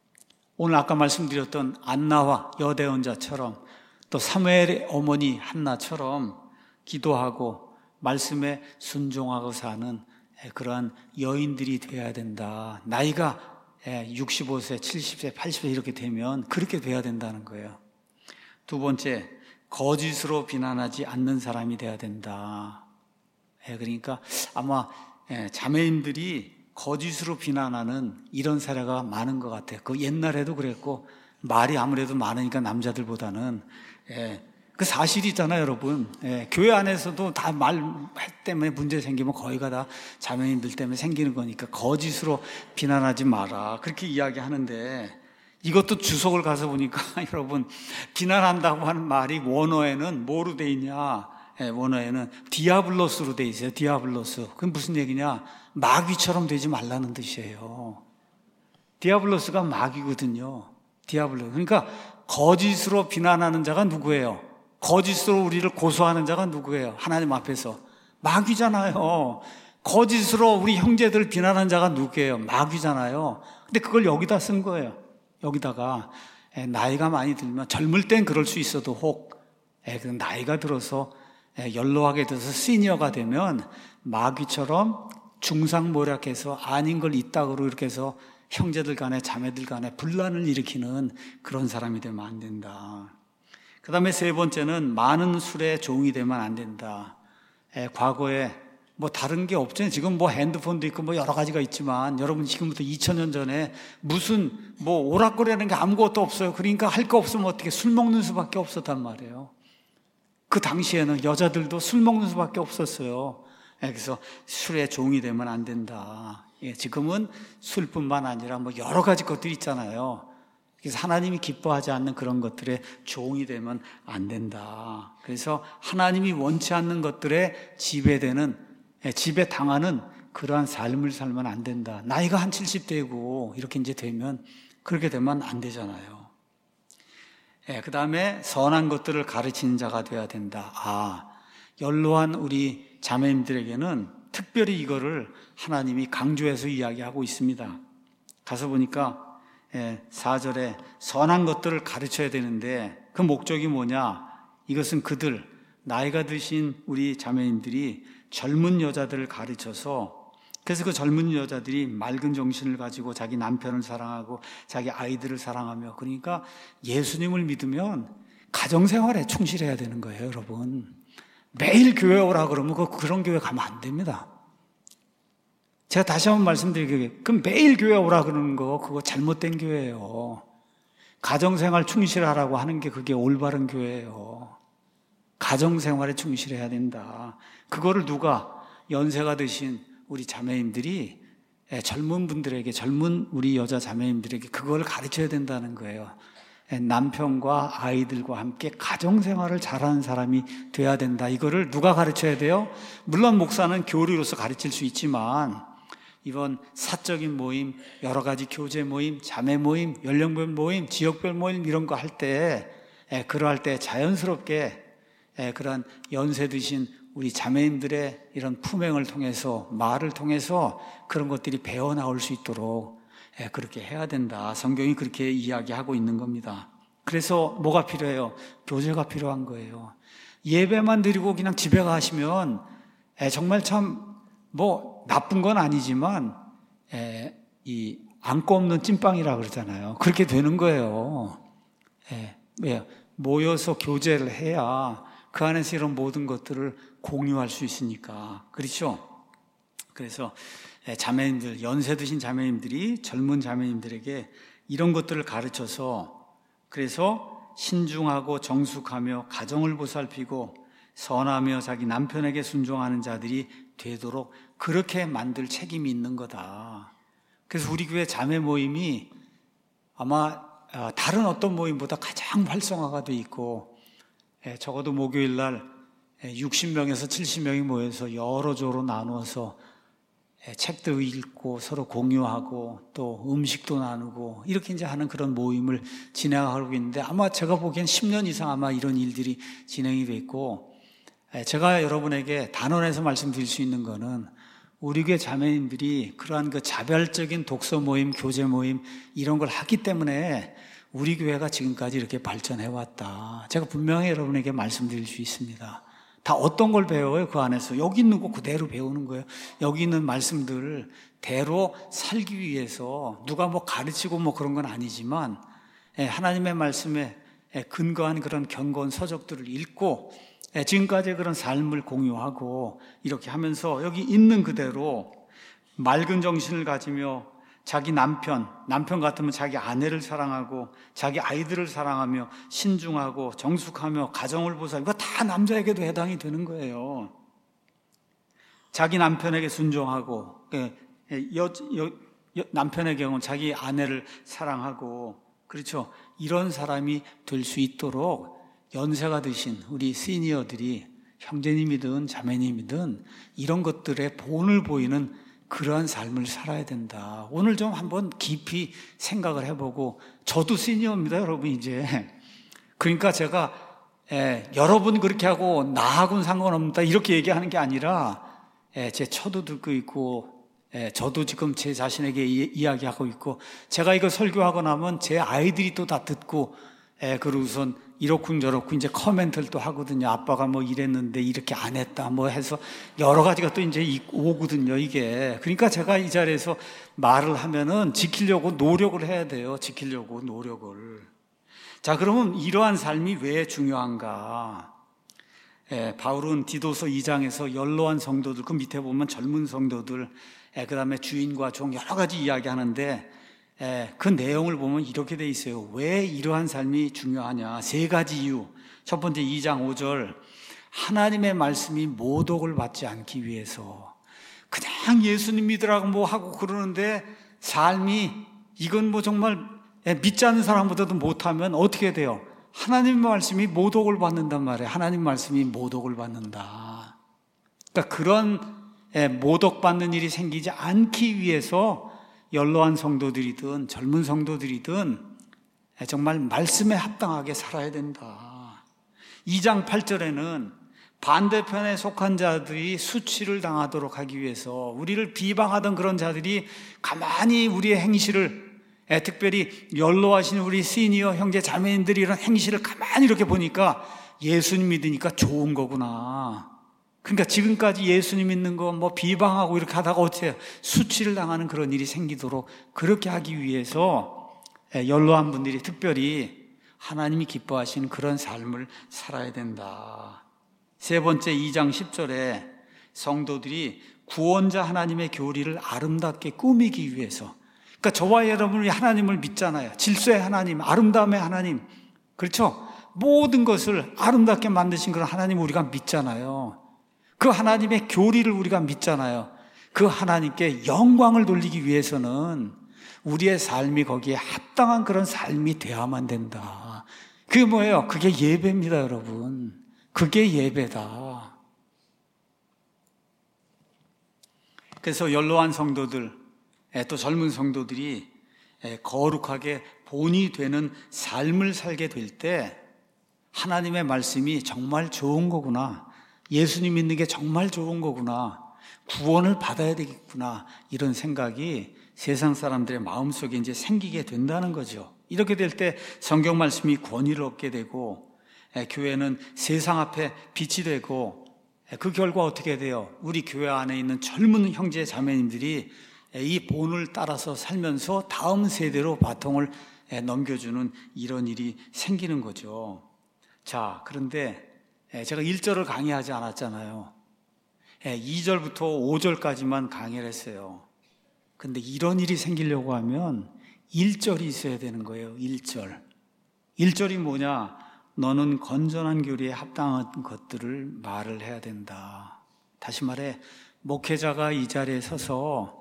오늘 아까 말씀드렸던 안나와 여대언자처럼 또 사무엘의 어머니 한나처럼 기도하고 말씀에 순종하고 사는 그러한 여인들이 되어야 된다. 나이가 65세, 70세, 80세 이렇게 되면 그렇게 돼야 된다는 거예요. 두 번째, 거짓으로 비난하지 않는 사람이 돼야 된다. 그러니까 아마 자매님들이 거짓으로 비난하는 이런 사례가 많은 것 같아요. 그 옛날에도 그랬고 말이 아무래도 많으니까 남자들보다는 그 사실이잖아요, 여러분. 교회 안에서도 다 말 때문에 문제 생기면 거의가 다 자매님들 때문에 생기는 거니까 거짓으로 비난하지 마라 그렇게 이야기하는데 이것도 주석을 가서 보니까 여러분 비난한다고 하는 말이 원어에는 뭐로 돼 있냐? 원어에는 디아블로스로 돼 있어요. 디아블로스. 그게 무슨 얘기냐? 마귀처럼 되지 말라는 뜻이에요. 디아블로스가 마귀거든요. 디아블로스. 그러니까 거짓으로 비난하는 자가 누구예요? 거짓으로 우리를 고소하는 자가 누구예요? 하나님 앞에서 마귀잖아요. 거짓으로 우리 형제들을 비난하는 자가 누구예요? 마귀잖아요. 근데 그걸 여기다 쓴 거예요. 여기다가 나이가 많이 들면 젊을 땐 그럴 수 있어도 혹 나이가 들어서 연로하게 돼서 시니어가 되면 마귀처럼 중상모략해서 아닌 걸 이따구로 이렇게 해서 형제들 간에 자매들 간에 분란을 일으키는 그런 사람이 되면 안 된다. 그 다음에 세 번째는 많은 술에 종이 되면 안 된다. 과거에 뭐 다른 게 없잖아요. 지금 뭐 핸드폰도 있고 뭐 여러 가지가 있지만 여러분 지금부터 2000년 전에 무슨 뭐 오락거리라는 게 아무것도 없어요. 그러니까 할 거 없으면 어떻게 술 먹는 수밖에 없었단 말이에요. 그 당시에는 여자들도 술 먹는 수밖에 없었어요. 그래서 술에 종이 되면 안 된다. 지금은 술뿐만 아니라 뭐 여러 가지 것들이 있잖아요. 그래서 하나님이 기뻐하지 않는 그런 것들에 종이 되면 안 된다. 그래서 하나님이 원치 않는 것들에 지배 당하는 그러한 삶을 살면 안 된다. 나이가 한 70대고 이렇게 이제 되면 그렇게 되면 안 되잖아요. 그 다음에 선한 것들을 가르치는 자가 되어야 된다. 연로한 우리 자매님들에게는 특별히 이거를 하나님이 강조해서 이야기하고 있습니다. 가서 보니까 4절에 선한 것들을 가르쳐야 되는데 그 목적이 뭐냐? 이것은 그들, 나이가 드신 우리 자매님들이 젊은 여자들을 가르쳐서 그래서 그 젊은 여자들이 맑은 정신을 가지고 자기 남편을 사랑하고 자기 아이들을 사랑하며 그러니까 예수님을 믿으면 가정생활에 충실해야 되는 거예요, 여러분. 매일 교회 오라 그러면 그런 교회 가면 안 됩니다. 제가 다시 한번 말씀드리게, 그럼 매일 교회 오라 그러는 거, 그거 잘못된 교회예요. 가정생활 충실하라고 하는 게 그게 올바른 교회예요. 가정생활에 충실해야 된다. 그거를 누가 연세가 드신 우리 자매님들이 젊은 분들에게, 젊은 우리 여자 자매님들에게 그걸 가르쳐야 된다는 거예요. 남편과 아이들과 함께 가정생활을 잘하는 사람이 돼야 된다. 이거를 누가 가르쳐야 돼요? 물론 목사는 교리로서 가르칠 수 있지만 이번 사적인 모임, 여러 가지 교제 모임, 자매 모임, 연령별 모임, 지역별 모임 이런 거 할 때, 그러할 때 자연스럽게 그런 연세 드신 우리 자매님들의 이런 품행을 통해서, 말을 통해서 그런 것들이 배어 나올 수 있도록 그렇게 해야 된다. 성경이 그렇게 이야기하고 있는 겁니다. 그래서 뭐가 필요해요? 교제가 필요한 거예요. 예배만 드리고 그냥 집에 가시면 정말 참 나쁜 건 아니지만 이 안고 없는 찐빵이라 그러잖아요. 그렇게 되는 거예요. 모여서 교제를 해야 그 안에서 이런 모든 것들을 공유할 수 있으니까. 그렇죠? 그래서 자매님들, 연세 드신 자매님들이 젊은 자매님들에게 이런 것들을 가르쳐서, 그래서 신중하고 정숙하며 가정을 보살피고 선하며 자기 남편에게 순종하는 자들이 되도록 그렇게 만들 책임이 있는 거다. 그래서 우리 교회 자매 모임이 아마 다른 어떤 모임보다 가장 활성화가 돼 있고, 적어도 목요일 날 60명에서 70명이 모여서 여러 조로 나누어서 책도 읽고 서로 공유하고 또 음식도 나누고 이렇게 이제 하는 그런 모임을 진행하고 있는데, 아마 제가 보기엔 10년 이상 아마 이런 일들이 진행이 돼 있고, 제가 여러분에게 단언해서 말씀드릴 수 있는 거는 우리 교회 자매님들이 그러한 그 자발적인 독서 모임, 교제 모임 이런 걸 하기 때문에 우리 교회가 지금까지 이렇게 발전해 왔다. 제가 분명히 여러분에게 말씀드릴 수 있습니다. 다 어떤 걸 배워요? 그 안에서 여기 있는 거 그대로 배우는 거예요. 여기 있는 말씀들을 대로 살기 위해서 누가 가르치고 그런 건 아니지만 하나님의 말씀에 근거한 그런 견고한 서적들을 읽고 지금까지의 그런 삶을 공유하고 이렇게 하면서 여기 있는 그대로 맑은 정신을 가지며 자기 남편 같으면 자기 아내를 사랑하고 자기 아이들을 사랑하며 신중하고 정숙하며 가정을 보살피고, 이거 다 남자에게도 해당이 되는 거예요. 자기 남편에게 순종하고, 남편의 경우는 자기 아내를 사랑하고, 그렇죠. 이런 사람이 될 수 있도록 연세가 드신 우리 시니어들이, 형제님이든 자매님이든 이런 것들의 본을 보이는 그러한 삶을 살아야 된다. 오늘 좀 한번 깊이 생각을 해보고, 저도 시니어입니다, 여러분, 이제. 그러니까 제가, 여러분 그렇게 하고 나하고는 상관없다, 이렇게 얘기하는 게 아니라, 제 처도 듣고 있고, 저도 지금 제 자신에게 이야기하고 있고, 제가 이거 설교하고 나면 제 아이들이 또 다 듣고, 그러고선 이렇군 저렇군 이제 커멘트를 또 하거든요. 아빠가 이랬는데 이렇게 안 했다 해서 여러 가지가 또 이제 오거든요, 이게. 그러니까 제가 이 자리에서 말을 하면은 지키려고 노력을 해야 돼요. 지키려고 노력을. 자, 그러면 이러한 삶이 왜 중요한가? 바울은 디도서 2장에서 연로한 성도들, 그 밑에 보면 젊은 성도들, 그 다음에 주인과 종 여러 가지 이야기하는데, 그 내용을 보면 이렇게 돼 있어요. 왜 이러한 삶이 중요하냐? 3가지 이유. 첫 번째 2장 5절. 하나님의 말씀이 모독을 받지 않기 위해서. 그냥 예수님 믿으라고 하고 그러는데 삶이 이건 정말 믿지 않는 사람보다도 못하면 어떻게 돼요? 하나님의 말씀이 모독을 받는단 말이에요. 하나님 말씀이 모독을 받는다. 그러니까 그런 모독받는 일이 생기지 않기 위해서 연로한 성도들이든 젊은 성도들이든 정말 말씀에 합당하게 살아야 된다. 2장 8절에는 반대편에 속한 자들이 수치를 당하도록 하기 위해서, 우리를 비방하던 그런 자들이 가만히 우리의 행실을, 특별히 연로하신 우리 시니어 형제 자매님들이 이런 행실을 가만히 이렇게 보니까 예수님 믿으니까 좋은 거구나. 그러니까 지금까지 예수님 믿는 거 비방하고 이렇게 하다가 어떻게 해요? 수치를 당하는 그런 일이 생기도록 그렇게 하기 위해서 연로한 분들이 특별히 하나님이 기뻐하시는 그런 삶을 살아야 된다. 세 번째 2장 10절에 성도들이 구원자 하나님의 교리를 아름답게 꾸미기 위해서, 그러니까 저와 여러분이 하나님을 믿잖아요. 질서의 하나님, 아름다움의 하나님, 그렇죠? 모든 것을 아름답게 만드신 그런 하나님 우리가 믿잖아요. 그 하나님의 교리를 우리가 믿잖아요. 그 하나님께 영광을 돌리기 위해서는 우리의 삶이 거기에 합당한 그런 삶이 되어야만 된다. 그게 뭐예요? 그게 예배입니다, 여러분. 그게 예배다. 그래서 연로한 성도들, 또 젊은 성도들이 거룩하게 본이 되는 삶을 살게 될 때 하나님의 말씀이 정말 좋은 거구나, 예수님 믿는 게 정말 좋은 거구나, 구원을 받아야 되겠구나, 이런 생각이 세상 사람들의 마음속에 이제 생기게 된다는 거죠. 이렇게 될 때 성경 말씀이 권위를 얻게 되고, 교회는 세상 앞에 빛이 되고, 그 결과 어떻게 돼요? 우리 교회 안에 있는 젊은 형제 자매님들이 이 본을 따라서 살면서 다음 세대로 바통을 넘겨주는 이런 일이 생기는 거죠. 자, 그런데 제가 1절을 강의하지 않았잖아요. 2절부터 5절까지만 강의를 했어요. 근데 이런 일이 생기려고 하면 1절이 있어야 되는 거예요. 1절. 1절이 뭐냐? 너는 건전한 교리에 합당한 것들을 말을 해야 된다. 다시 말해, 목회자가 이 자리에 서서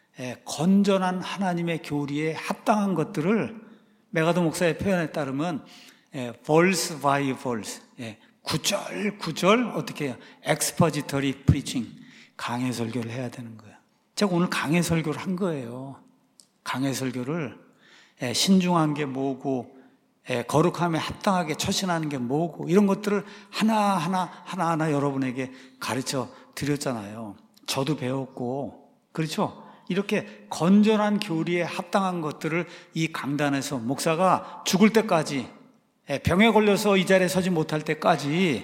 건전한 하나님의 교리에 합당한 것들을, 메가더 목사의 표현에 따르면 verse by verse, 구절 구절 어떻게 해요? expository preaching, 강해 설교를 해야 되는 거예요. 제가 오늘 강해 설교를 한 거예요. 강해 설교를 신중한 게 뭐고, 거룩함에 합당하게 처신하는 게 뭐고, 이런 것들을 하나하나 여러분에게 가르쳐 드렸잖아요. 저도 배웠고, 그렇죠? 이렇게 건전한 교리에 합당한 것들을 이 강단에서 목사가 죽을 때까지, 병에 걸려서 이 자리에 서지 못할 때까지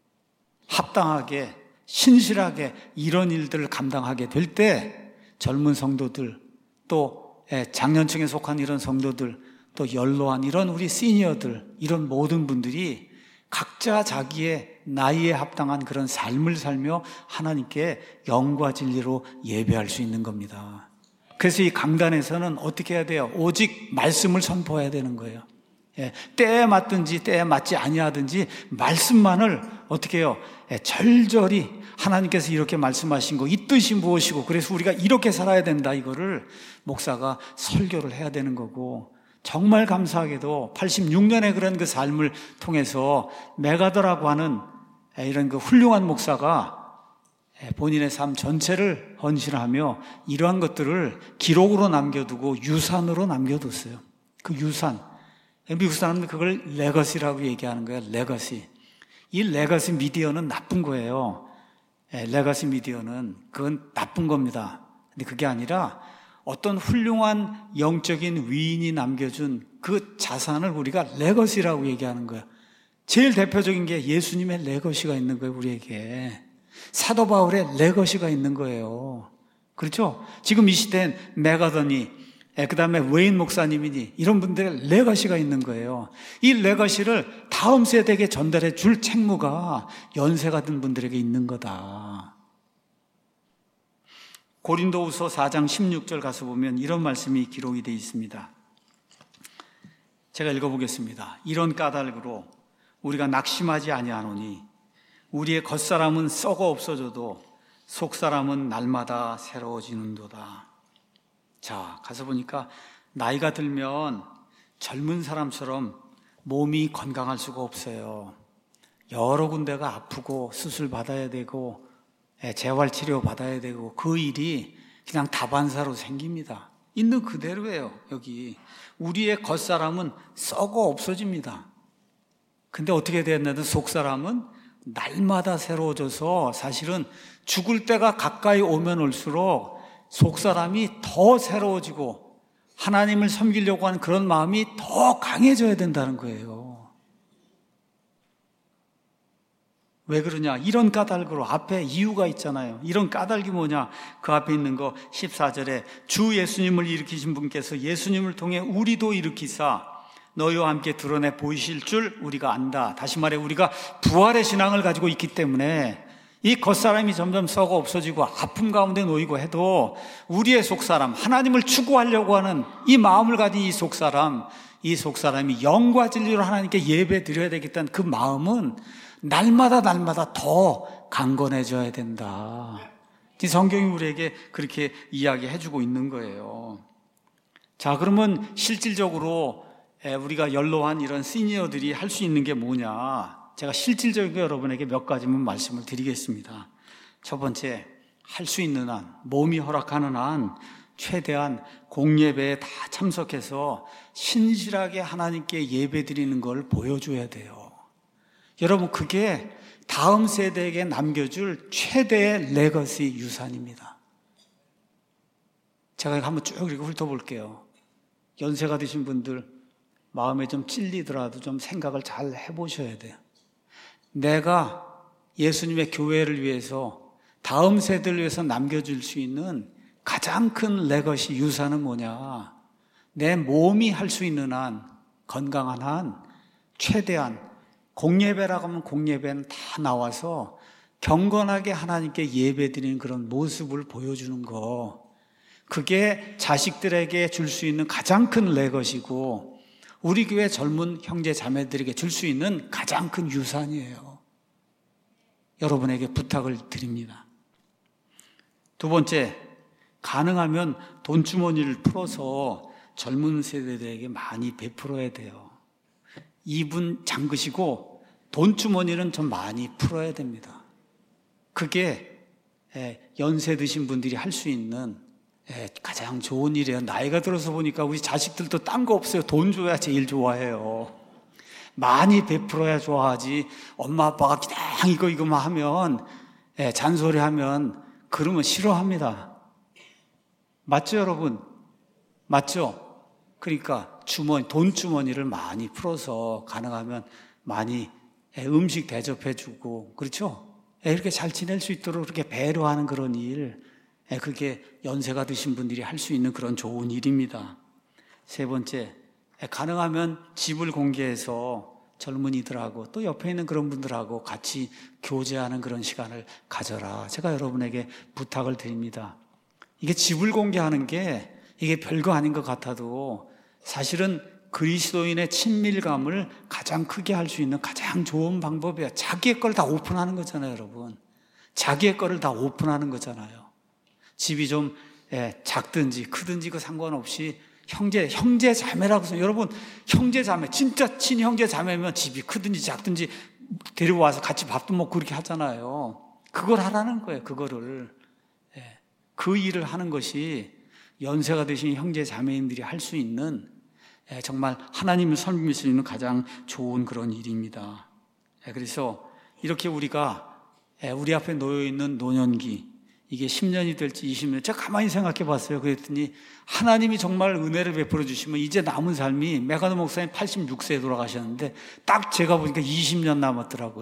합당하게, 신실하게 이런 일들을 감당하게 될 때 젊은 성도들, 또 장년층에 속한 이런 성도들, 또 연로한 이런 우리 시니어들, 이런 모든 분들이 각자 자기의 나이에 합당한 그런 삶을 살며 하나님께 영과 진리로 예배할 수 있는 겁니다. 그래서 이 강단에서는 어떻게 해야 돼요? 오직 말씀을 선포해야 되는 거예요. 때에 맞든지 때에 맞지 아니하든지 말씀만을 어떻게 해요? 절절히 하나님께서 이렇게 말씀하신 거, 이 뜻이 무엇이고, 그래서 우리가 이렇게 살아야 된다, 이거를 목사가 설교를 해야 되는 거고, 정말 감사하게도 86년에 그런 그 삶을 통해서 메가더라고 하는 이런 그 훌륭한 목사가 본인의 삶 전체를 헌신하며 이러한 것들을 기록으로 남겨두고 유산으로 남겨뒀어요. 그 유산, 미국 사람들 그걸 레거시라고 얘기하는 거예요. 레거시. 이 레거시 미디어는 나쁜 거예요. 레거시 미디어는 그건 나쁜 겁니다. 근데 그게 아니라 어떤 훌륭한 영적인 위인이 남겨준 그 자산을 우리가 레거시라고 얘기하는 거예요. 제일 대표적인 게 예수님의 레거시가 있는 거예요, 우리에게. 사도 바울의 레거시가 있는 거예요. 그렇죠? 지금 이 시대엔 메가더니, 그 다음에 웨인 목사님이니, 이런 분들의 레거시가 있는 거예요. 이 레거시를 다음 세대에게 전달해 줄 책무가 연세가 든 분들에게 있는 거다. 고린도후서 4장 16절 가서 보면 이런 말씀이 기록이 되어 있습니다. 제가 읽어보겠습니다. 이런 까닭으로 우리가 낙심하지 아니하노니 우리의 겉사람은 썩어 없어져도 속사람은 날마다 새로워지는도다. 자, 가서 보니까 나이가 들면 젊은 사람처럼 몸이 건강할 수가 없어요. 여러 군데가 아프고 수술 받아야 되고 재활치료 받아야 되고, 그 일이 그냥 다반사로 생깁니다. 있는 그대로예요. 여기 우리의 겉사람은 썩어 없어집니다. 근데 어떻게 됐냐면 속사람은 날마다 새로워져서 사실은 죽을 때가 가까이 오면 올수록 속사람이 더 새로워지고 하나님을 섬기려고 하는 그런 마음이 더 강해져야 된다는 거예요. 왜 그러냐? 이런 까닭으로 앞에 이유가 있잖아요. 이런 까닭이 뭐냐? 그 앞에 있는 거 14절에 주 예수님을 일으키신 분께서 예수님을 통해 우리도 일으키사 너희와 함께 드러내 보이실 줄 우리가 안다. 다시 말해 우리가 부활의 신앙을 가지고 있기 때문에 이 겉사람이 점점 썩어 없어지고 아픔 가운데 놓이고 해도 우리의 속사람, 하나님을 추구하려고 하는 이 마음을 가진 이 속사람이 영과 진리로 하나님께 예배 드려야 되겠다는 그 마음은 날마다 더 강건해져야 된다. 성경이 우리에게 그렇게 이야기해주고 있는 거예요. 자, 그러면 실질적으로 우리가 연로한 이런 시니어들이 할 수 있는 게 뭐냐? 제가 실질적으로 여러분에게 몇 가지만 말씀을 드리겠습니다. 첫 번째, 할 수 있는 한, 몸이 허락하는 한 최대한 공예배에 다 참석해서 신실하게 하나님께 예배 드리는 걸 보여줘야 돼요. 여러분, 그게 다음 세대에게 남겨줄 최대의 레거시 유산입니다. 제가 한번 쭉 이렇게 훑어볼게요. 연세가 드신 분들 마음에 좀 찔리더라도 좀 생각을 잘 해보셔야 돼요. 내가 예수님의 교회를 위해서 다음 세대를 위해서 남겨줄 수 있는 가장 큰 레거시 유산은 뭐냐? 내 몸이 할 수 있는 한, 건강한 한, 최대한 공예배라고 하면 공예배는 다 나와서 경건하게 하나님께 예배드리는 그런 모습을 보여주는 거, 그게 자식들에게 줄 수 있는 가장 큰 레거시고 우리 교회 젊은 형제 자매들에게 줄 수 있는 가장 큰 유산이에요. 여러분에게 부탁을 드립니다. 두 번째, 가능하면 돈주머니를 풀어서 젊은 세대들에게 많이 베풀어야 돼요. 입은 잠그시고 돈주머니는 좀 많이 풀어야 됩니다. 그게 연세 드신 분들이 할 수 있는 가장 좋은 일이에요. 나이가 들어서 보니까 우리 자식들도 딴 거 없어요. 돈 줘야 제일 좋아해요. 많이 베풀어야 좋아하지. 엄마 아빠가 그냥 이거만 하면, 잔소리하면 그러면 싫어합니다. 맞죠, 여러분? 맞죠? 그러니까 돈 주머니를 많이 풀어서 가능하면 많이 음식 대접해주고, 그렇죠? 이렇게 잘 지낼 수 있도록 그렇게 배려하는 그런 일, 그게 연세가 드신 분들이 할 수 있는 그런 좋은 일입니다. 세 번째, 가능하면 집을 공개해서 젊은이들하고 또 옆에 있는 그런 분들하고 같이 교제하는 그런 시간을 가져라. 제가 여러분에게 부탁을 드립니다. 이게 집을 공개하는 게 이게 별거 아닌 것 같아도 사실은 그리스도인의 친밀감을 가장 크게 할 수 있는 가장 좋은 방법이에요. 자기의 걸 다 오픈하는 거잖아요, 여러분. 자기의 거를 다 오픈하는 거잖아요. 집이 좀 작든지 크든지 그 상관없이 형제 자매라고 해서 여러분, 형제 자매, 진짜 친형제 자매면 집이 크든지 작든지 데려와서 같이 밥도 먹고 그렇게 하잖아요. 그걸 하라는 거예요. 그거를. 그 일을 하는 것이 연세가 드신 형제 자매님들이 할 수 있는 정말 하나님을 섬길 수 있는 가장 좋은 그런 일입니다. 그래서 이렇게 우리가 우리 앞에 놓여있는 노년기, 이게 10년이 될지 20년, 제가 가만히 생각해 봤어요. 그랬더니 하나님이 정말 은혜를 베풀어 주시면 이제 남은 삶이, 메가더 목사님 86세에 돌아가셨는데 딱 제가 보니까 20년 남았더라고요.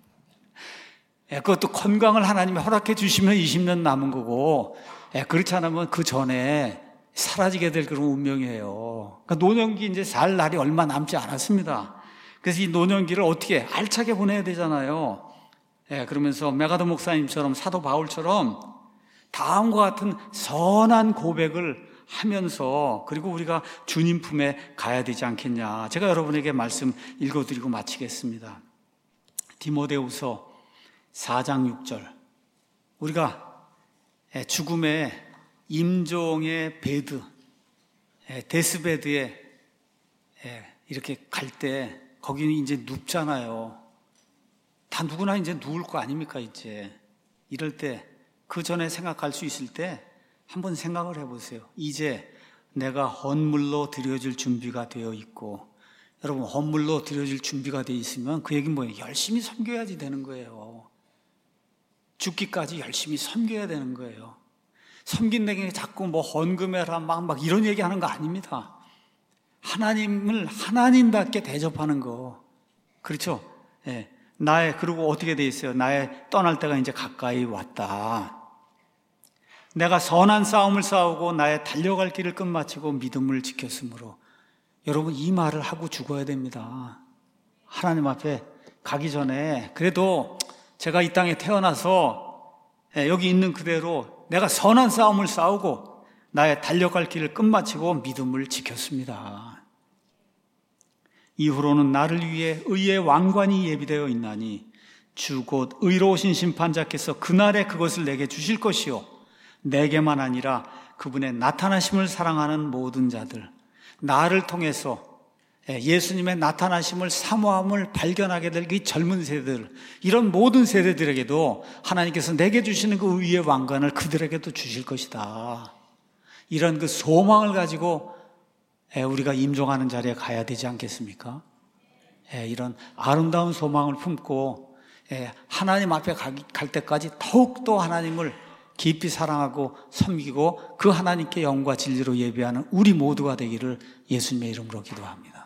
그것도 건강을 하나님이 허락해 주시면 20년 남은 거고, 그렇지 않으면 그 전에 사라지게 될 그런 운명이에요. 그러니까 노년기 이제 살 날이 얼마 남지 않았습니다. 그래서 이 노년기를 어떻게 알차게 보내야 되잖아요. 그러면서 메가더 목사님처럼, 사도 바울처럼 다음과 같은 선한 고백을 하면서, 그리고 우리가 주님 품에 가야 되지 않겠냐. 제가 여러분에게 말씀 읽어드리고 마치겠습니다. 디모데후서 4장 6절. 우리가 죽음의 임종의 베드, 데스베드에 이렇게 갈 때 거기는 이제 눕잖아요. 다 누구나 이제 누울 거 아닙니까, 이제. 이럴 때, 그 전에 생각할 수 있을 때 한번 생각을 해보세요. 이제 내가 헌물로 드려질 준비가 되어 있고, 여러분, 헌물로 드려질 준비가 되어 있으면 그 얘기는 뭐예요? 열심히 섬겨야지 되는 거예요. 죽기까지 열심히 섬겨야 되는 거예요. 섬긴다는 게 자꾸 뭐 헌금해라 막 이런 얘기 하는 거 아닙니다. 하나님을 하나님답게 대접하는 거. 그렇죠? 그리고 어떻게 돼 있어요? 나의 떠날 때가 이제 가까이 왔다. 내가 선한 싸움을 싸우고 나의 달려갈 길을 끝마치고 믿음을 지켰으므로 여러분 이 말을 하고 죽어야 됩니다. 하나님 앞에 가기 전에 그래도 제가 이 땅에 태어나서 여기 있는 그대로 내가 선한 싸움을 싸우고 나의 달려갈 길을 끝마치고 믿음을 지켰습니다. 이후로는 나를 위해 의의 왕관이 예비되어 있나니 주 곧 의로우신 심판자께서 그날에 그것을 내게 주실 것이요 내게만 아니라 그분의 나타나심을 사랑하는 모든 자들, 나를 통해서 예수님의 나타나심을 사모함을 발견하게 될 이 젊은 세대들, 이런 모든 세대들에게도 하나님께서 내게 주시는 그 의의 왕관을 그들에게도 주실 것이다. 이런 그 소망을 가지고 우리가 임종하는 자리에 가야 되지 않겠습니까? 이런 아름다운 소망을 품고 하나님 앞에 갈 때까지 더욱더 하나님을 깊이 사랑하고 섬기고 그 하나님께 영과 진리로 예배하는 우리 모두가 되기를 예수님의 이름으로 기도합니다.